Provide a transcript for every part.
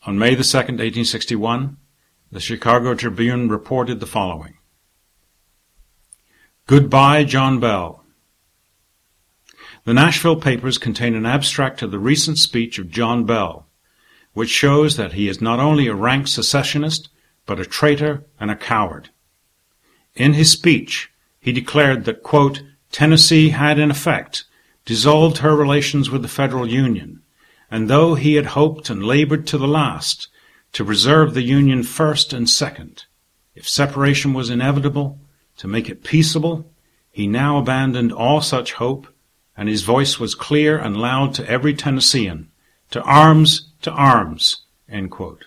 On May the 2nd, 1861, the Chicago Tribune reported the following. Goodbye, John Bell. The Nashville papers contain an abstract of the recent speech of John Bell, which shows that he is not only a rank secessionist, but a traitor and a coward. In his speech, he declared that, quote, Tennessee had in effect dissolved her relations with the Federal Union, and though he had hoped and labored to the last to preserve the Union first and second, if separation was inevitable, to make it peaceable, he now abandoned all such hope, and his voice was clear and loud to every Tennessean, to arms, end quote.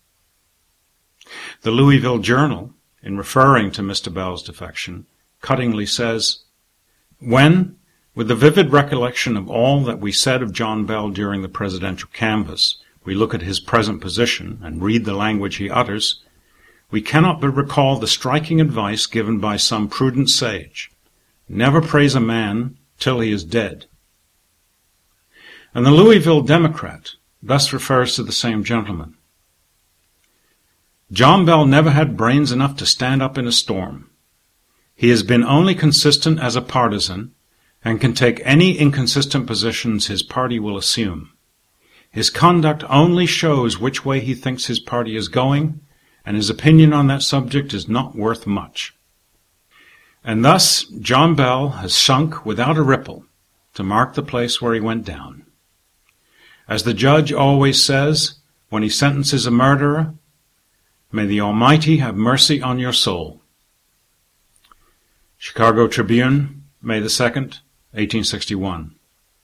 The Louisville Journal, in referring to Mr. Bell's defection, cuttingly says, when, with the vivid recollection of all that we said of John Bell during the presidential canvass, we look at his present position and read the language he utters, we cannot but recall the striking advice given by some prudent sage, never praise a man till he is dead. And the Louisville Democrat thus refers to the same gentleman. John Bell never had brains enough to stand up in a storm. He has been only consistent as a partisan and can take any inconsistent positions his party will assume. His conduct only shows which way he thinks his party is going, and his opinion on that subject is not worth much. And thus John Bell has sunk without a ripple to mark the place where he went down. As the judge always says when he sentences a murderer, may the Almighty have mercy on your soul. Chicago Tribune, May the 2nd, 1861.